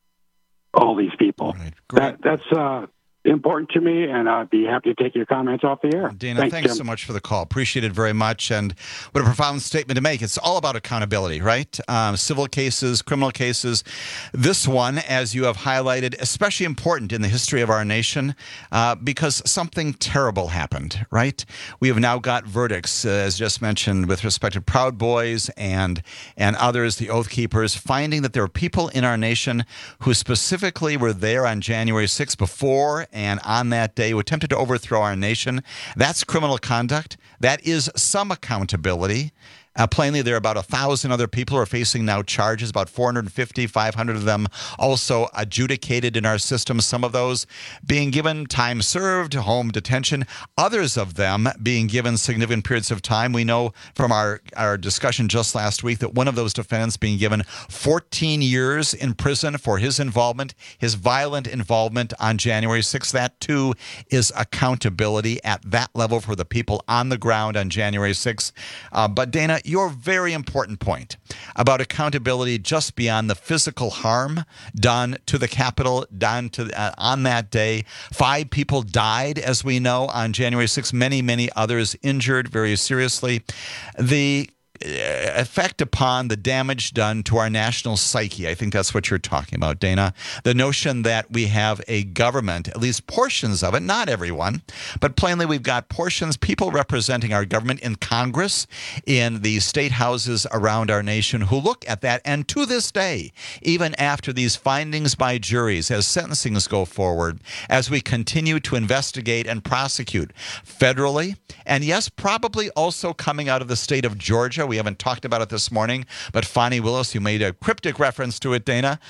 all these people? Right. That's important to me, and I'd be happy to take your comments off the air. Dana, thanks so much for the call. Appreciate it very much. And what a profound statement to make. It's all about accountability, right? Civil cases, criminal cases. This one, as you have highlighted, especially important in the history of our nation because something terrible happened, right? We have now got verdicts, as just mentioned, with respect to Proud Boys and others, the Oath Keepers, finding that there are people in our nation who specifically were there on January 6th before and on that day who attempted to overthrow our nation. That's criminal conduct. That is some accountability. Plainly, there are about 1,000 other people who are facing now charges, about 450, 500 of them also adjudicated in our system, some of those being given time served, home detention, others of them being given significant periods of time. We know from our discussion just last week that one of those defendants being given 14 years in prison for his involvement, his violent involvement on January 6th. That, too, is accountability at that level for the people on the ground on January 6th. But, Dana, your very important point about accountability just beyond the physical harm done to the Capitol, done to on that day. 5 people died, as we know, on January 6th. Many, many others injured very seriously. The effect upon the damage done to our national psyche. I think that's what you're talking about, Dana. The notion that we have a government, at least portions of it, not everyone, but plainly we've got portions, people representing our government in Congress, in the state houses around our nation, who look at that. And to this day, even after these findings by juries, as sentencings go forward, as we continue to investigate and prosecute federally, and yes, probably also coming out of the state of Georgia, We haven't talked about it this morning, but Fani Willis, you made a cryptic reference to it, Dana,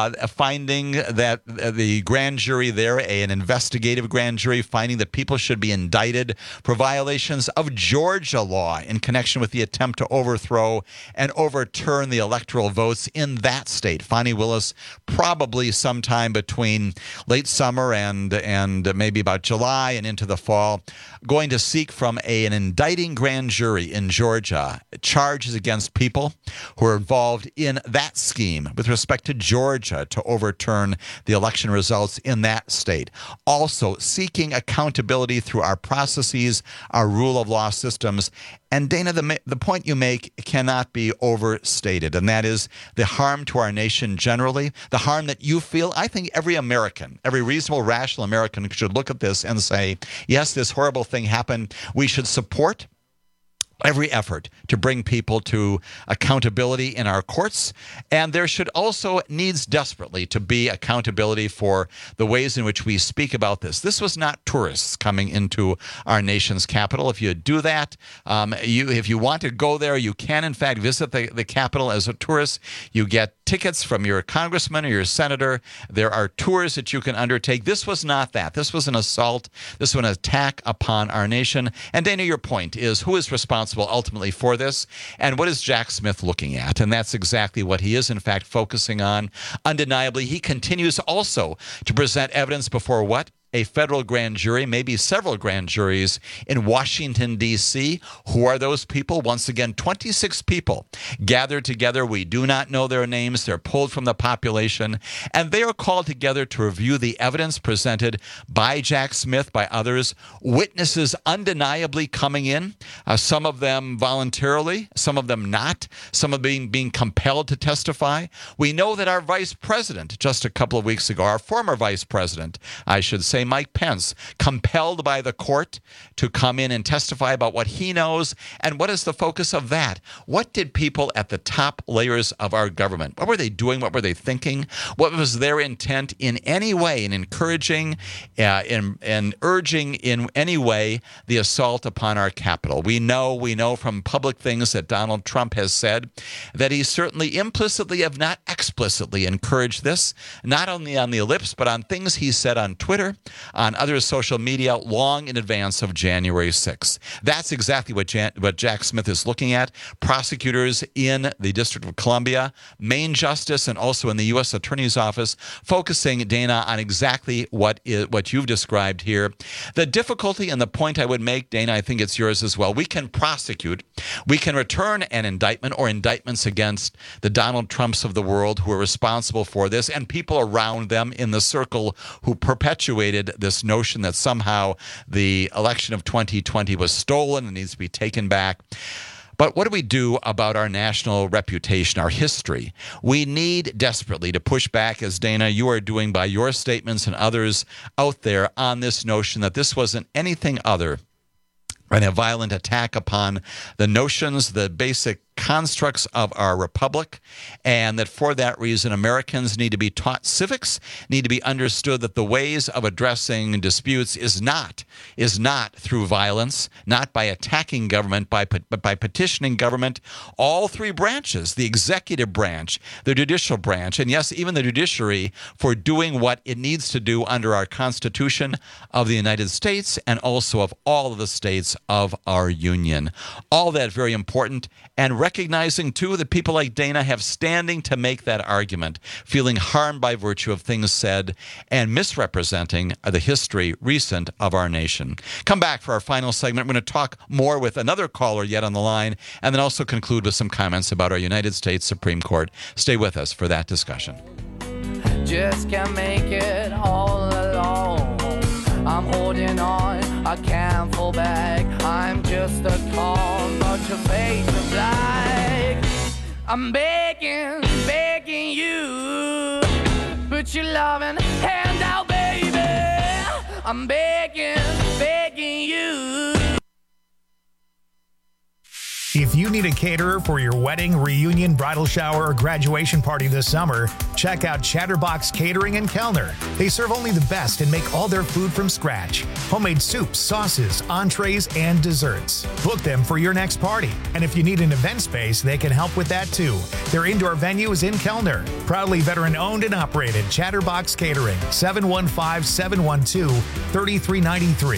finding that the grand jury there, an investigative grand jury, finding that people should be indicted for violations of Georgia law in connection with the attempt to overthrow and overturn the electoral votes in that state. Fani Willis, probably sometime between late summer and maybe about July and into the fall, going to seek from an indicting grand jury in Georgia charges against people who are involved in that scheme with respect to Georgia to overturn the election results in that state. Also seeking accountability through our processes, our rule of law systems. And Dana, the point you make cannot be overstated, and that is the harm to our nation generally, the harm that you feel. I think every American, every reasonable, rational American should look at this and say, yes, this horrible thing happened. We should support every effort to bring people to accountability in our courts. And there should also needs desperately to be accountability for the ways in which we speak about this. This was not tourists coming into our nation's capital. If you do that, if you want to go there, you can in fact visit the Capitol as a tourist. You get tickets from your congressman or your senator. There are tours that you can undertake. This was not that. This was an assault. This was an attack upon our nation. And Dana, your point is, who is responsible ultimately for this, and what is Jack Smith looking at? And that's exactly what he is, in fact, focusing on. Undeniably, he continues also to present evidence before what? A federal grand jury, maybe several grand juries in Washington, D.C. Who are those people? Once again, 26 people gathered together. We do not know their names. They're pulled from the population, and they are called together to review the evidence presented by Jack Smith, by others, witnesses undeniably coming in, some of them voluntarily, some of them not, some of them being compelled to testify. We know that our vice president, just a couple of weeks ago, our former vice president, I should say, Mike Pence, compelled by the court to come in and testify about what he knows. And what is the focus of that? What did people at the top layers of our government, what were they doing? What were they thinking? What was their intent in any way in encouraging and urging in any way the assault upon our Capitol? We know from public things that Donald Trump has said that he certainly implicitly, if not explicitly, encouraged this, not only on the lips, but on things he said on Twitter, on other social media long in advance of January 6th. That's exactly what Jack Smith is looking at. Prosecutors in the District of Columbia, Maine Justice, and also in the U.S. Attorney's Office, focusing, Dana, on exactly what you've described here. The difficulty and the point I would make, Dana, I think it's yours as well. We can prosecute. We can return an indictment or indictments against the Donald Trumps of the world who are responsible for this and people around them in the circle who perpetuated this notion that somehow the election of 2020 was stolen and needs to be taken back. But what do we do about our national reputation, our history? We need desperately to push back, as Dana, you are doing by your statements and others out there, on this notion that this wasn't anything other than a violent attack upon the notions, the basic constructs of our republic, and that for that reason Americans need to be taught civics, need to be understood that the ways of addressing disputes is not through violence, not by attacking government, but by petitioning government, all three branches, the executive branch, the judicial branch, and yes, even the judiciary, for doing what it needs to do under our Constitution of the United States and also of all of the states of our union. All that very important, and recognizing, too, that people like Dana have standing to make that argument, feeling harmed by virtue of things said and misrepresenting the history recent of our nation. Come back for our final segment. We're going to talk more with another caller yet on the line, and then also conclude with some comments about our United States Supreme Court. Stay with us for that discussion. Just can't make it all alone. I'm holding on, I can't fall back. I'm just a call, but your face is black. I'm begging you, put your loving hand out, baby. I'm begging you. If you need a caterer for your wedding, reunion, bridal shower, or graduation party this summer, check out Chatterbox Catering in Kellner. They serve only the best and make all their food from scratch. Homemade soups, sauces, entrees, and desserts. Book them for your next party. And if you need an event space, they can help with that too. Their indoor venue is in Kellner. Proudly veteran-owned and operated, Chatterbox Catering, 715-712-3393.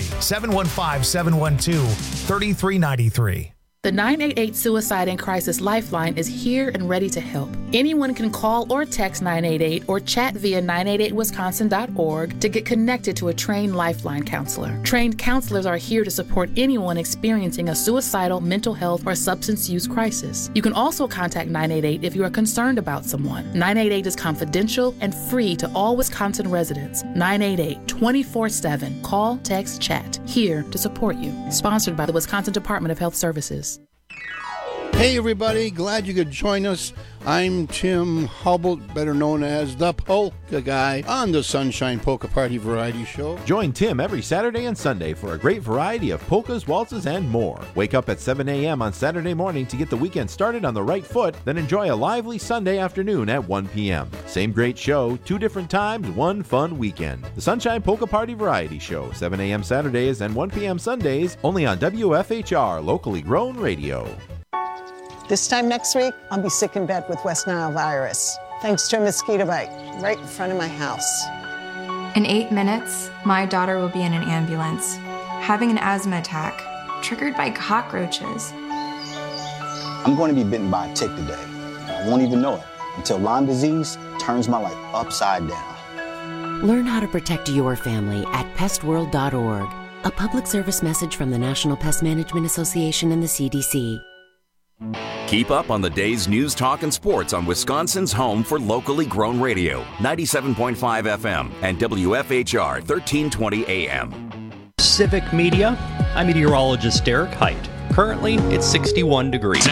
715-712-3393. The 988 Suicide and Crisis Lifeline is here and ready to help. Anyone can call or text 988 or chat via 988wisconsin.org to get connected to a trained Lifeline counselor. Trained counselors are here to support anyone experiencing a suicidal, mental health, or substance use crisis. You can also contact 988 if you are concerned about someone. 988 is confidential and free to all Wisconsin residents. 988 24/7. Call, text, chat. Here to support you. Sponsored by the Wisconsin Department of Health Services. Hey everybody, glad you could join us. I'm Tim Hubble, better known as the Polka Guy, on the Sunshine Polka Party Variety Show. Join Tim every Saturday and Sunday for a great variety of polkas, waltzes, and more. Wake up at 7 a.m. on Saturday morning to get the weekend started on the right foot, then enjoy a lively Sunday afternoon at 1 p.m. Same great show, 2 different times, 1 fun weekend. The Sunshine Polka Party Variety Show, 7 a.m. Saturdays and 1 p.m. Sundays, only on WFHR, locally grown radio. This time next week, I'll be sick in bed with West Nile virus, thanks to a mosquito bite right in front of my house. In 8 minutes, my daughter will be in an ambulance, having an asthma attack, triggered by cockroaches. I'm going to be bitten by a tick today. I won't even know it until Lyme disease turns my life upside down. Learn how to protect your family at pestworld.org. A public service message from the National Pest Management Association and the CDC. Keep up on the day's news, talk, and sports on Wisconsin's home for locally grown radio, 97.5 FM and WFHR 1320 AM. Civic Media, I'm meteorologist Derek Height. Currently, it's 61 degrees.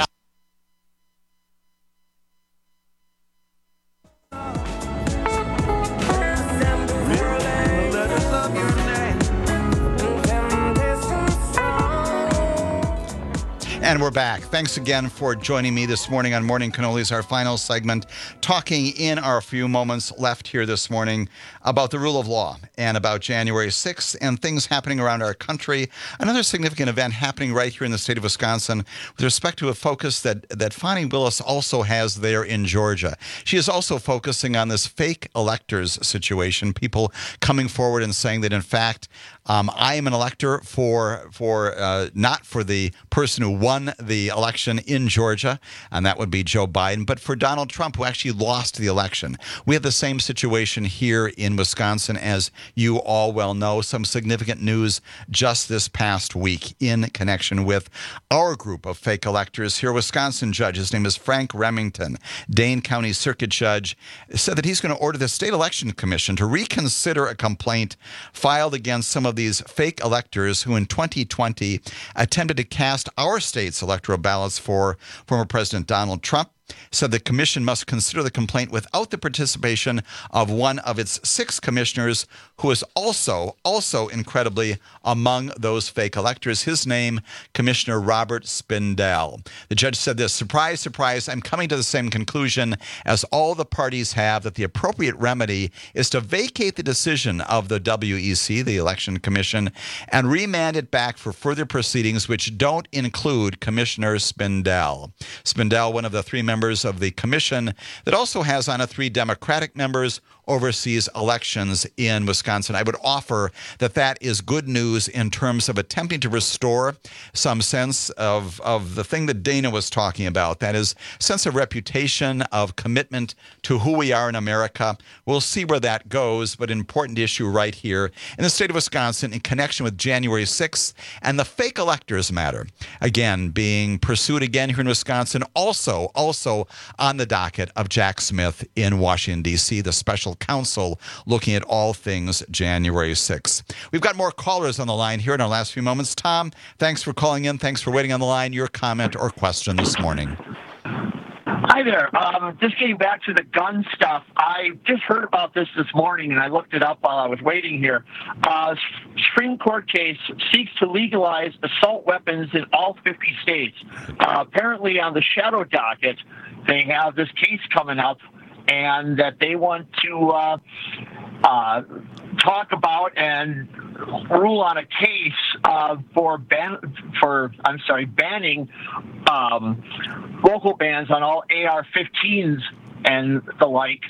And we're back. Thanks again for joining me this morning on Morning Cannolis, our final segment, talking in our few moments left here this morning about the rule of law and about January 6th and things happening around our country. Another significant event happening right here in the state of Wisconsin with respect to a focus that Fani Willis also has there in Georgia. She is also focusing on this fake electors situation, people coming forward and saying that, in fact, I am an elector for not for the person who won the election in Georgia, and that would be Joe Biden, but for Donald Trump, who actually lost the election. We have the same situation here in Wisconsin, as you all well know. Some significant news just this past week in connection with our group of fake electors here. A Wisconsin judge, his name is Frank Remington, Dane County Circuit Judge, said that he's going to order the State Election Commission to reconsider a complaint filed against some of these fake electors who in 2020 attempted to cast our state's electoral ballots for former President Donald Trump. Said the commission must consider the complaint without the participation of one of its 6 commissioners, who is also incredibly among those fake electors. His name, Commissioner Robert Spindell. The judge said this: surprise, surprise, I'm coming to the same conclusion as all the parties have, that the appropriate remedy is to vacate the decision of the WEC, the Election Commission, and remand it back for further proceedings which don't include Commissioner Spindell. Spindell, one of the 3 members of the commission that also has on it 3 Democratic members, oversees elections in Wisconsin. I would offer that is good news in terms of attempting to restore some sense of the thing that Dana was talking about, that is, sense of reputation, of commitment to who we are in America. We'll see where that goes, but an important issue right here in the state of Wisconsin in connection with January 6th and the fake electors matter, again, being pursued again here in Wisconsin, also on the docket of Jack Smith in Washington, D.C., the special counsel looking at all things January 6th. We've got more callers on the line here in our last few moments. Tom, thanks for calling in. Thanks for waiting on the line. Your comment or question this morning. Hi there. Just getting back to the gun stuff. I just heard about this morning, and I looked it up while I was waiting here. Supreme Court case seeks to legalize assault weapons in all 50 states. Apparently, on the shadow docket, they have this case coming up, and that they want to talk about and rule on a case for banning local bans on all AR-15s and the like,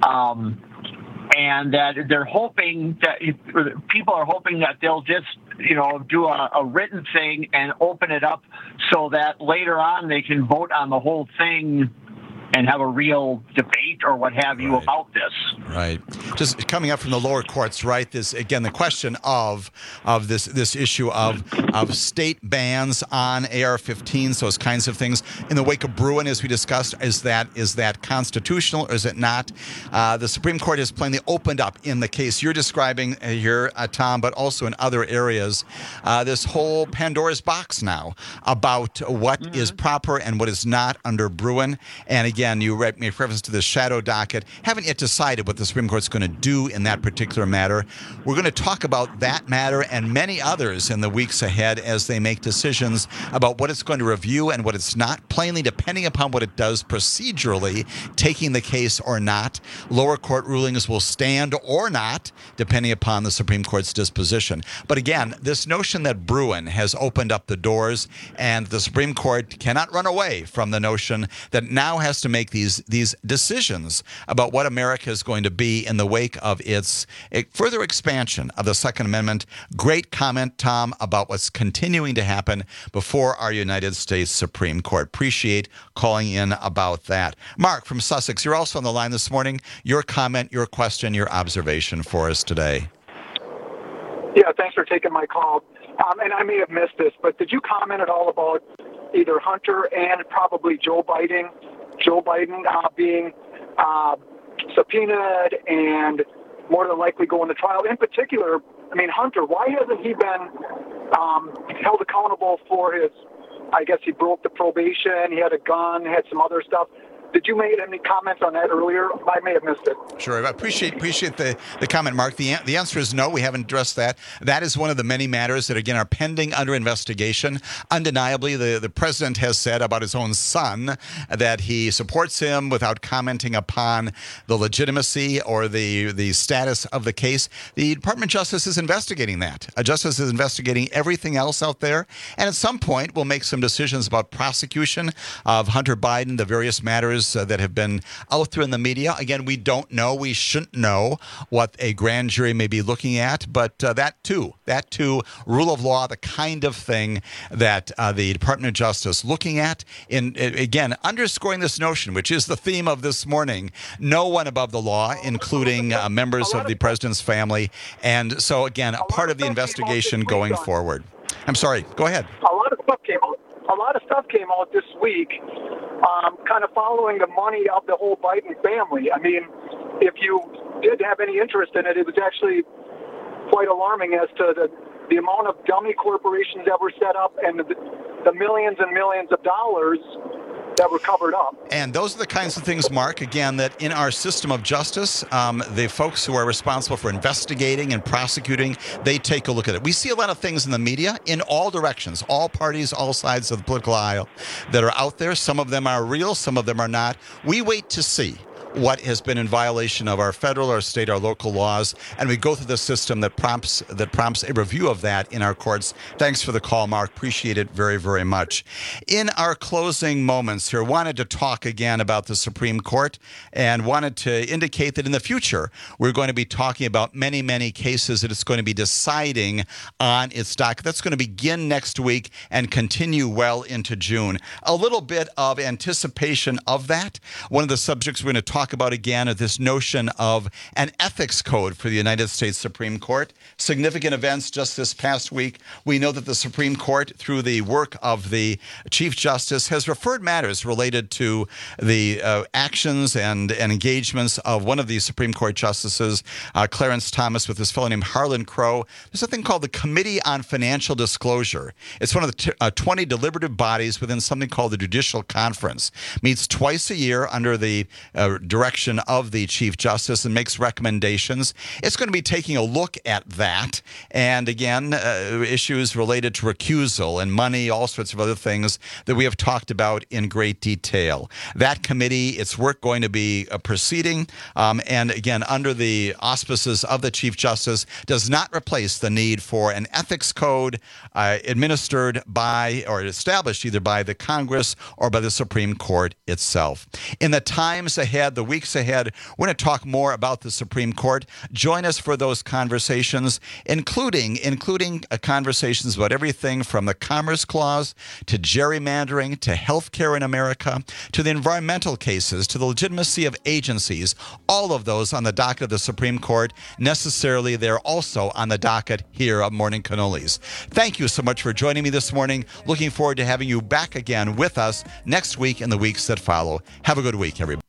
and that they're hoping that people are hoping that they'll just do a written thing and open it up so that later on they can vote on the whole thing and have a real debate or what have you about this. Right. Just coming up from the lower courts, right? This again, the question of this issue of state bans on AR-15s, those kinds of things. In the wake of Bruen, as we discussed, is that constitutional or is it not? The Supreme Court has plainly opened up in the case you're describing here, Tom, but also in other areas, this whole Pandora's box now about what is proper and what is not under Bruen. And again, you made reference to the shadow docket. Haven't yet decided what the Supreme Court's going to do in that particular matter. We're going to talk about that matter and many others in the weeks ahead as they make decisions about what it's going to review and what it's not, plainly depending upon what it does procedurally, taking the case or not. Lower court rulings will stand or not, depending upon the Supreme Court's disposition. But again, this notion that Bruen has opened up the doors and the Supreme Court cannot run away from the notion that now has to make these decisions about what America is going to be in the wake of its further expansion of the Second Amendment. Great comment, Tom, about what's continuing to happen before our United States Supreme Court. Appreciate calling in about that. Mark from Sussex, you're also on the line this morning. Your comment, your question, your observation for us today. Yeah, thanks for taking my call. And I may have missed this, but did you comment at all about either Hunter and probably Joe Biden being subpoenaed and more than likely going to trial? In particular, I mean, Hunter, why hasn't he been held accountable for his, I guess he broke the probation, he had a gun, had some other stuff. Did you make any comments on that earlier? I may have missed it. Sure. I appreciate the comment, Mark. The answer is no. We haven't addressed that. That is one of the many matters that, again, are pending under investigation. Undeniably, the president has said about his own son that he supports him without commenting upon the legitimacy or the status of the case. The Department of Justice is investigating that. Justice is investigating everything else out there. And at some point, we'll make some decisions about prosecution of Hunter Biden, the various matters that have been out there in the media. Again, we don't know. We shouldn't know what a grand jury may be looking at. But that too, rule of law, the kind of thing that the Department of Justice looking at, in again, underscoring this notion, which is the theme of this morning, no one above the law, including members of the president's family. And so, again, a part of the investigation going forward. I'm sorry. Go ahead. A lot of stuff came out this week, kind of following the money of the whole Biden family. I mean, if you did have any interest in it, it was actually quite alarming as to the amount of dummy corporations that were set up and the millions and millions of dollars that were covered up. And those are the kinds of things, Mark, again, that in our system of justice, the folks who are responsible for investigating and prosecuting, they take a look at it. We see a lot of things in the media in all directions, all parties, all sides of the political aisle that are out there. Some of them are real, some of them are not. We wait to see what has been in violation of our federal, our state, our local laws, and we go through the system that prompts a review of that in our courts. Thanks for the call, Mark. Appreciate it very, very much. In our closing moments here, wanted to talk again about the Supreme Court and wanted to indicate that in the future, we're going to be talking about many, many cases that it's going to be deciding on its docket. That's going to begin next week and continue well into June. A little bit of anticipation of that. One of the subjects we're going to talk talk about again this notion of an ethics code for the United States Supreme Court. Significant events just this past week. We know that the Supreme Court, through the work of the Chief Justice, has referred matters related to the actions and engagements of one of the Supreme Court justices, Clarence Thomas, with this fellow named Harlan Crow. There's something called the Committee on Financial Disclosure. It's one of the 20 deliberative bodies within something called the Judicial Conference. Meets twice a year under the direction of the Chief Justice and makes recommendations. It's going to be taking a look at that. And again, issues related to recusal and money, all sorts of other things that we have talked about in great detail. That committee, its work going to be proceeding. And again, under the auspices of the Chief Justice, does not replace the need for an ethics code administered by or established either by the Congress or by the Supreme Court itself. In the times ahead, the weeks ahead, we're going to talk more about the Supreme Court. Join us for those conversations, including conversations about everything from the Commerce Clause to gerrymandering to health care in America to the environmental cases to the legitimacy of agencies. All of those on the docket of the Supreme Court. Necessarily, they're also on the docket here of Morning Cannolis. Thank you so much for joining me this morning. Looking forward to having you back again with us next week and the weeks that follow. Have a good week, everybody.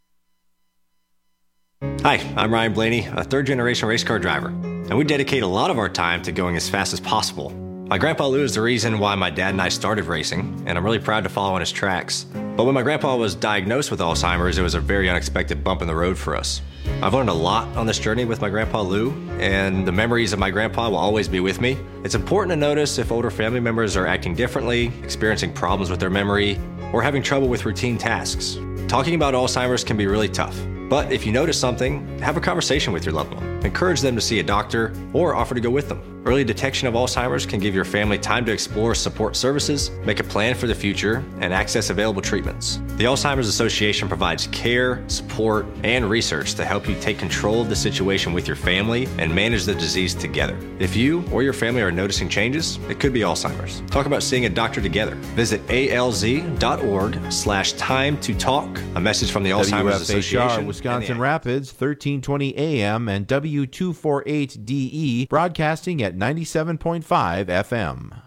Hi, I'm Ryan Blaney, a third-generation race car driver, and we dedicate a lot of our time to going as fast as possible. My grandpa Lou is the reason why my dad and I started racing, and I'm really proud to follow in his tracks. But when my grandpa was diagnosed with Alzheimer's, it was a very unexpected bump in the road for us. I've learned a lot on this journey with my grandpa Lou, and the memories of my grandpa will always be with me. It's important to notice if older family members are acting differently, experiencing problems with their memory, or having trouble with routine tasks. Talking about Alzheimer's can be really tough. But if you notice something, have a conversation with your loved one. Encourage them to see a doctor or offer to go with them. Early detection of Alzheimer's can give your family time to explore support services, make a plan for the future, and access available treatments. The Alzheimer's Association provides care, support, and research to help you take control of the situation with your family and manage the disease together. If you or your family are noticing changes, it could be Alzheimer's. Talk about seeing a doctor together. Visit alz.org/time to talk. A message from the Alzheimer's Association. Wisconsin Rapids, 1320 AM and W248DE, broadcasting at 97.5 FM.